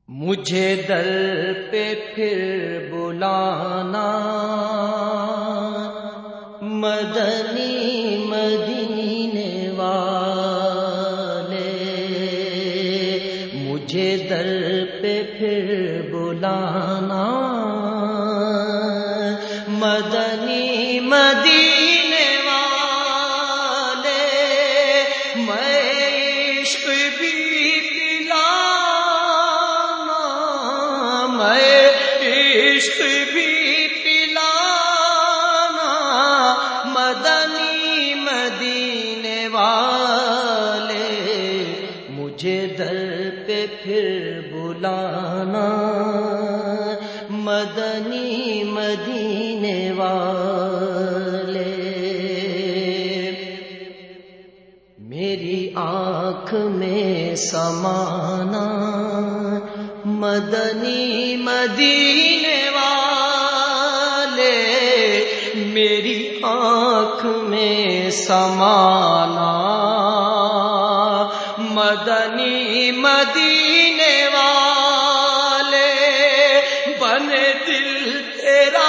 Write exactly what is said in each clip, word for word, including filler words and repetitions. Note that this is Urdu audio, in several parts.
مجھے در پہ پھر بلانا مدنی مدینے والے، مجھے در پہ پھر بلانا مدنی مدینے والے، میں عشق بھی پلانا، میں عشق بھی پلانا مدنی مدینے والے، مجھے در پہ پھر بلانا مدنی مدینے والے۔ میری آنکھ میں سمانا مدنی مدینے والے، میری آنکھ میں سمانا مدنی مدینے والے، بنے دل تیرا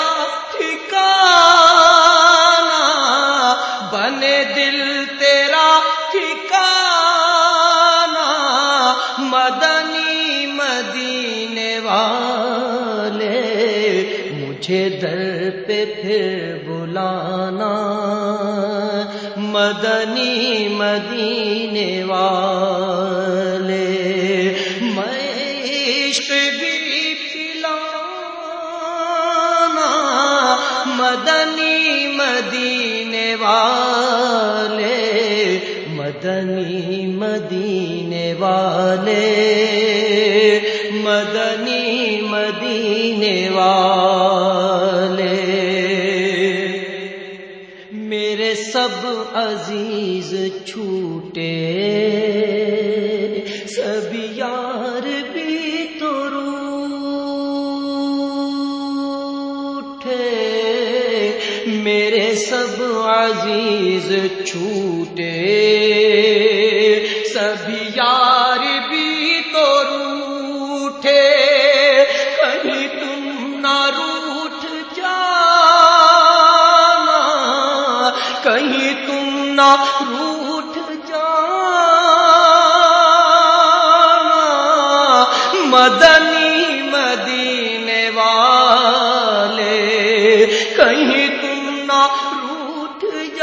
ٹھکانا، بنے دل تیرا ٹھکانا مدنی مدینے والے، مجھے در پہ پھر بلانا مدنی مدینے والے، میں عشق بھی پلانا مدنی مدینے والے، مدنی مدینے والے، مدنی مدینے والے، میرے سب عزیز چھوٹے سب یار بھی تو روٹھے، میرے سب عزیز چھوٹے سب یار بھی تو روٹھے، کہیں تم نہ روٹھ جانا، کہیں تم نہ روٹھ جانا مدنی مدینے والے، کہیں تم نہ روٹھ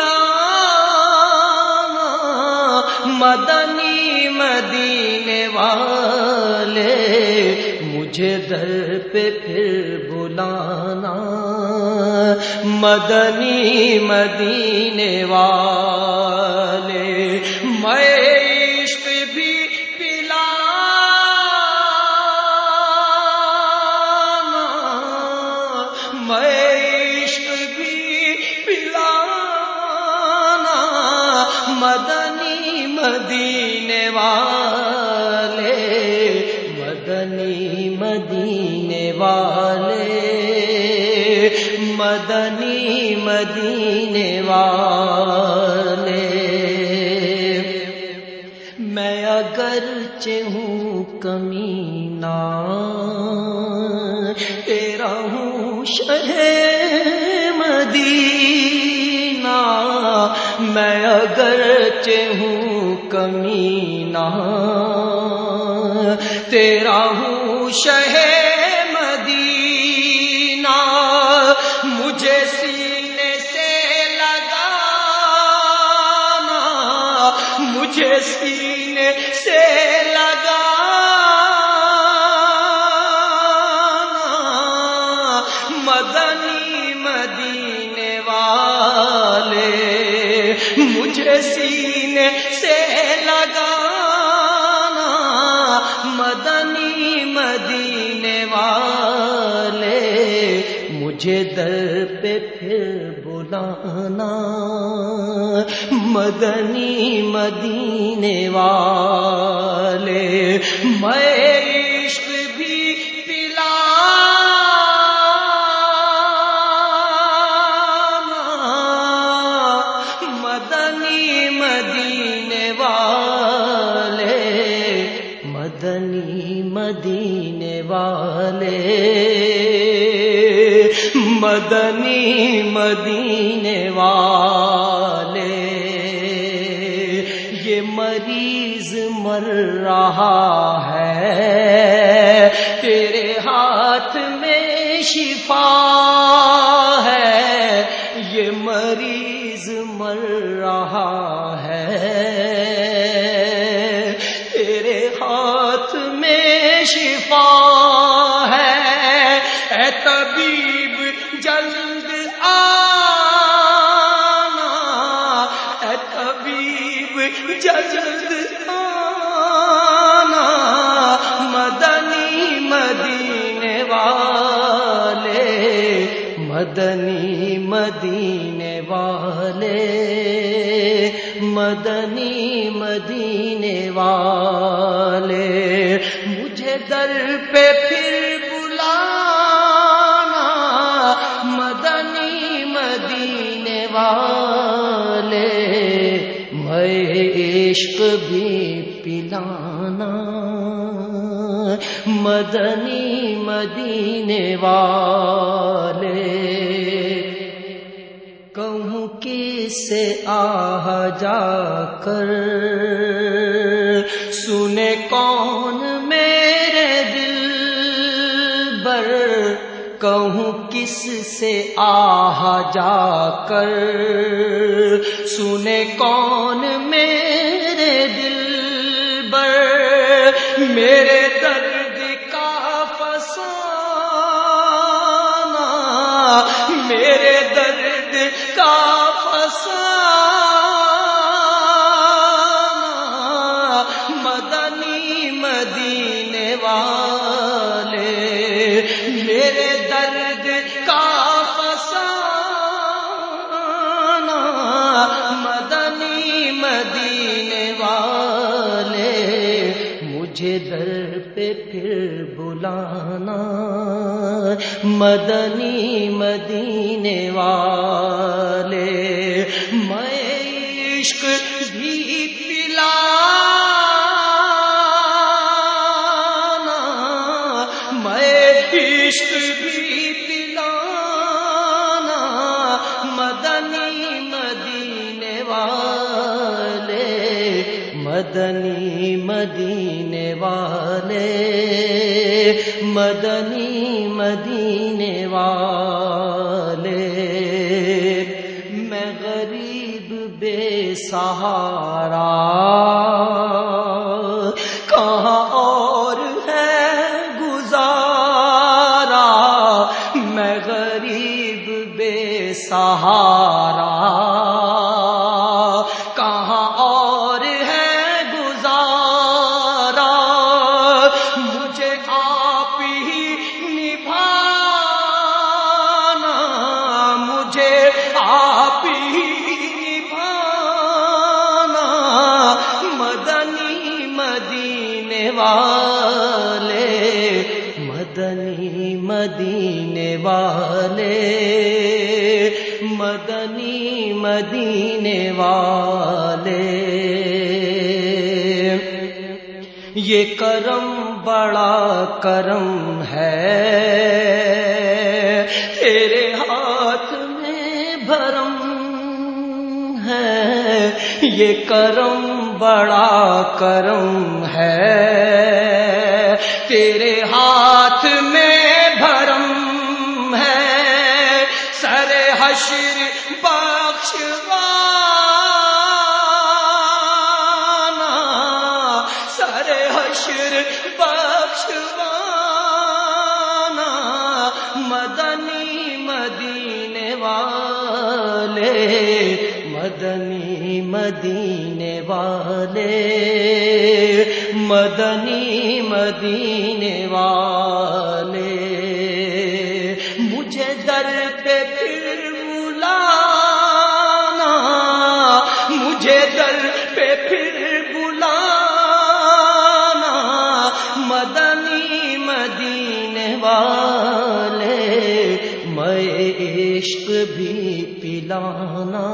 جانا مدنی مدینے والے، مجھے در پہ پھر بلانا مدنی مدینے والے، میں عشق بھی پلانا، میں عشق بھی پلانا مدنی مدینے والے، مدنی مدینے والے، مدنی مدینے والے، میں اگرچہ ہوں کمینہ تیرا ہوں شہ مدینہ، میں اگرچہ ہوں کمینہ تیرا ہوں شہ مدینہ، مجھے سینے سے لگانا، مجھے سینے سے لگانا مدنی مدینے والے، مجھے سینے سے لگانا مدنی مدینے والے، مجھے در پہ پھر بلانا مدنی مدینے والے، میں عشق بھی پلانا مدنی مدینے والے، مدنی مدینے مدینے والے، مدنی مدینے والے، یہ مریض مر رہا ہے تیرے ہاتھ میں شفا ہے، یہ مریض مر رہا ہے تیرے ہاتھ میں شفا ہے، اے طبیب جلد آنا، اے طبیب جلد آنا، مدنی مدینے والے، مدنی مدینے والے، مدنی مدینے والے، مجھے در پہ پھر بلانا، مدنی مدینے والے، میں عشق بھی پلانا، مدنی مدینے والے، کہوں کس سے آہ جا کر سنے کون میرے دل بر، کہوں کس سے آہ جا کر سنے کون میرے دل بر، میرے درد کا فسانہ، میرے درد کا فسانہ، مدنی مدینے والے، میرے درد کا فسانہ، مدنی مدینے والے، مجھے در پہ پھر بلانا، مدنی مدینے والے، میں عشق بھی پلانا، میں عشق بھی پلانا، مدنی مدینے والے، مدنی مدینے والے، مدنی مدینے والے، میں غریب بے سہارا، کہاں اور ہے گزارا، میں غریب بے سہارا، کہاں اور ہے گزارا، مجھے آپ ہی نبھانا، مجھے آپ ہی نبھانا، مدنی مدینے والے، مدنی مدینے والے، مدنی مدینے والے، یہ کرم بڑا کرم ہے تیرے ہاتھ میں بھرم ہے، یہ کرم بڑا کرم ہے تیرے ہاتھ میں بھرم ہے، سر حشر بخشوانا، سر حشر بخشوانا، مدنی مدینے والے، مدنی مدینے والے، مدنی مدینے والے، مجھے در پہ پھر بلانا، مجھے در پہ پھر بلانا، مدنی مدینے والے، میں عشق بھی پلانا،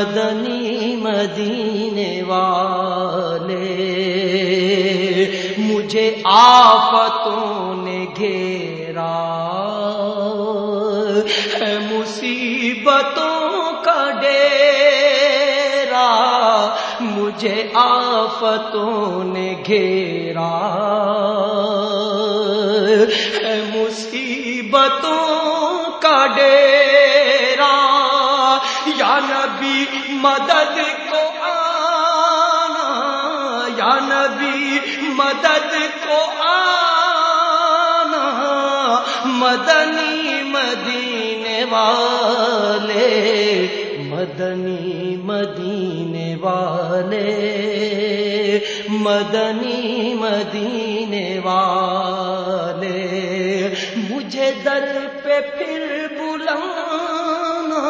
مدنی مدینے والے، مجھے آفتوں نے گھیرا ہے مصیبتوں کا ڈیرا، مجھے آفتوں نے گھیرا ہے مصیبتوں کا ڈیرا، یا نبی مدد کو آنا، یا نبی مدد کو آنا، مدنی مدینے والے، مدنی مدینے والے، مدنی مدینے والے، مجھے در پہ پھر بلانا،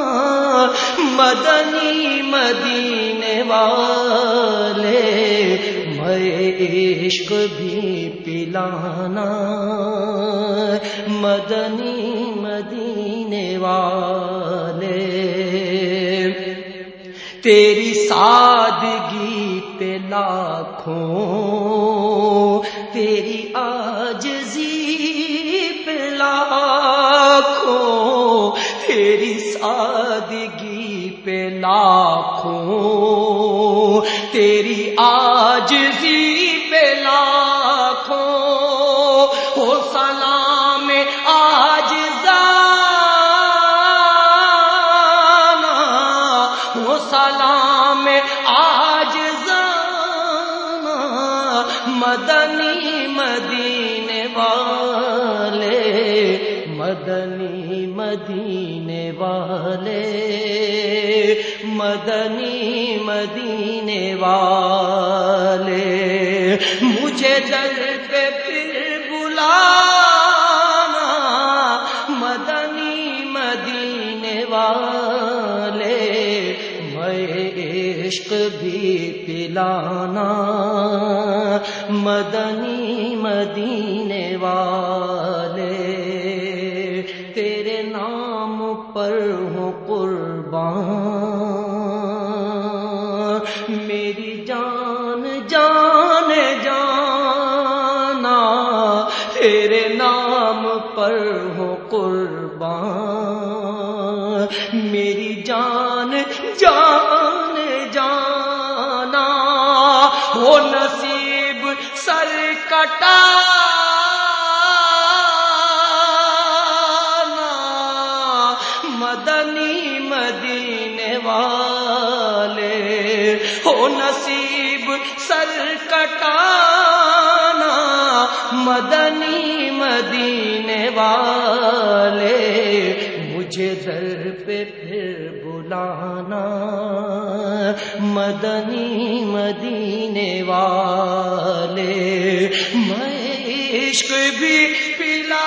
مدنی مدینے والے، میں عشق بھی پلانا، مدنی مدینے والے، تیری سادگی پہ لاکھوں، تیری عاجزی پہ لاکھوں، تیری سادگی پہ لاکھوں، تیری عاجزی پہ لاکھوں، ہو سلام عاجزانہ، ہو سلام عاجزانہ، مدنی مدینے والے، مدنی مدینے والے، مدنی مدینے والے، مجھے در پہ پھر بلانا، مدنی مدینے والے، میں عشق بھی پلانا، مدنی مدینے والے، تیرے نام پر ہوں قربان، میری جان جان جانا، تیرے نام پر ہوں قربان، میری جان جان جانا، ہو نصیب سر کٹانا، مدنی مدینے والے، ہو نصیب سر کٹانا، مدنی مدینے والے، مجھے در پہ پھر بلانا، مدنی مدینے والے، میں عشق بھی پلانا،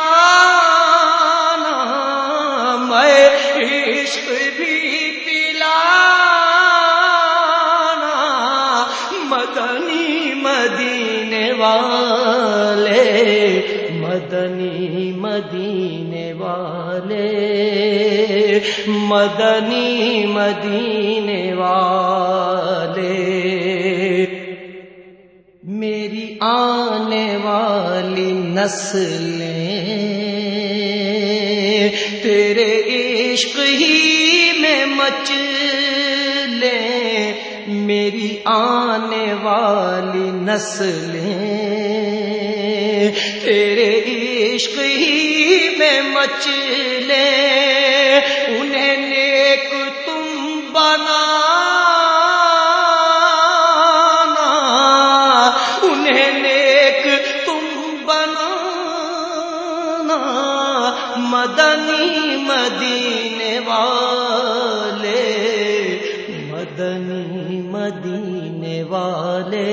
میں عشق بھی پلانا، مدنی مدینے والے، مدنی مدینے والے، مدنی مدینے والے، میری آنے والی نسلیں تیرے عشق ہی میں مچ لیں، میری آنے والی نسلیں تیرے عشق ہی میں مچ لیں، انہیں نیک تم بنانا، انہیں نیک تم بنانا، مدنی مدینے والے، مدنی مدینے والے،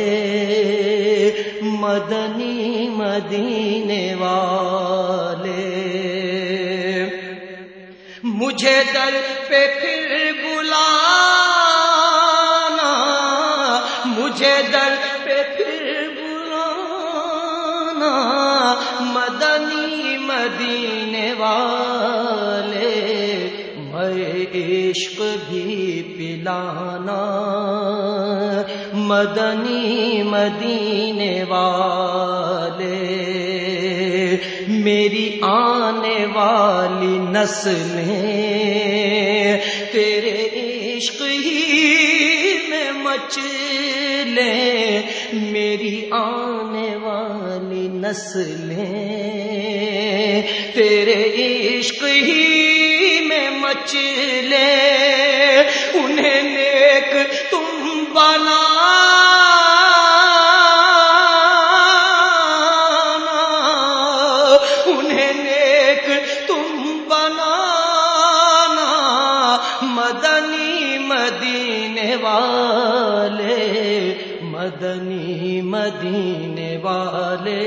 مدنی مدینے والے، مجھے در پہ پھر بلانا، مجھے در پہ پھر بلانا، مدنی مدینے والے، میں عشق بھی پلانا، مدنی مدینے والے میری آنے والی نسلیں تیرے عشق ہی میں مچلے، میری آنے والی نسلیں تیرے عشق ہی میں مچلے، انہیں نیک تم بنا مدینے والے مدنی مدینے والے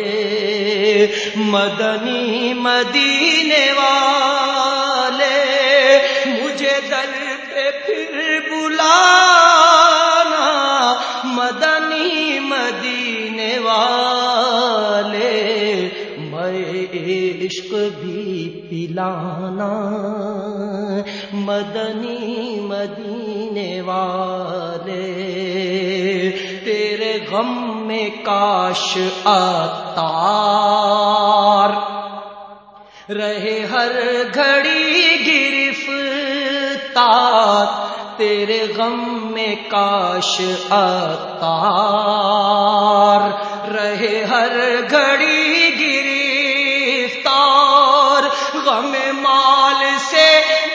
مدنی مدینے والے مجھے در پہ پھر بلانا، مدنی مدینے والے میں عشق بھی پلانا، مدنی مدینے والے تیرے غم میں کاش عطار رہے ہر گھڑی گرفتار، تیرے غم میں کاش عطار رہے ہر گھڑی گرفتار، غم مال سے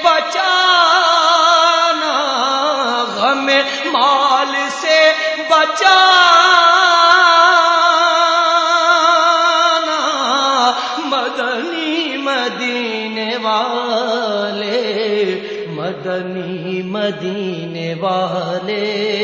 بچانا، غم مال سے بچانا، مدنی مدینے والے مدنی مدینے والے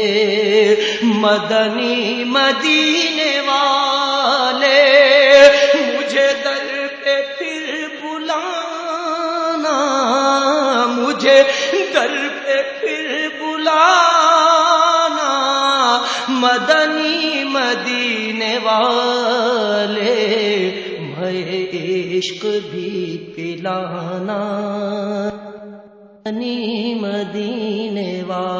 مدنی مدینے والے مجھے در پہ پھر بلانا، مجھے در پہ پھر بلانا، مدنی مدینے والے میں عشق بھی پلانا، مدنی مدینے والے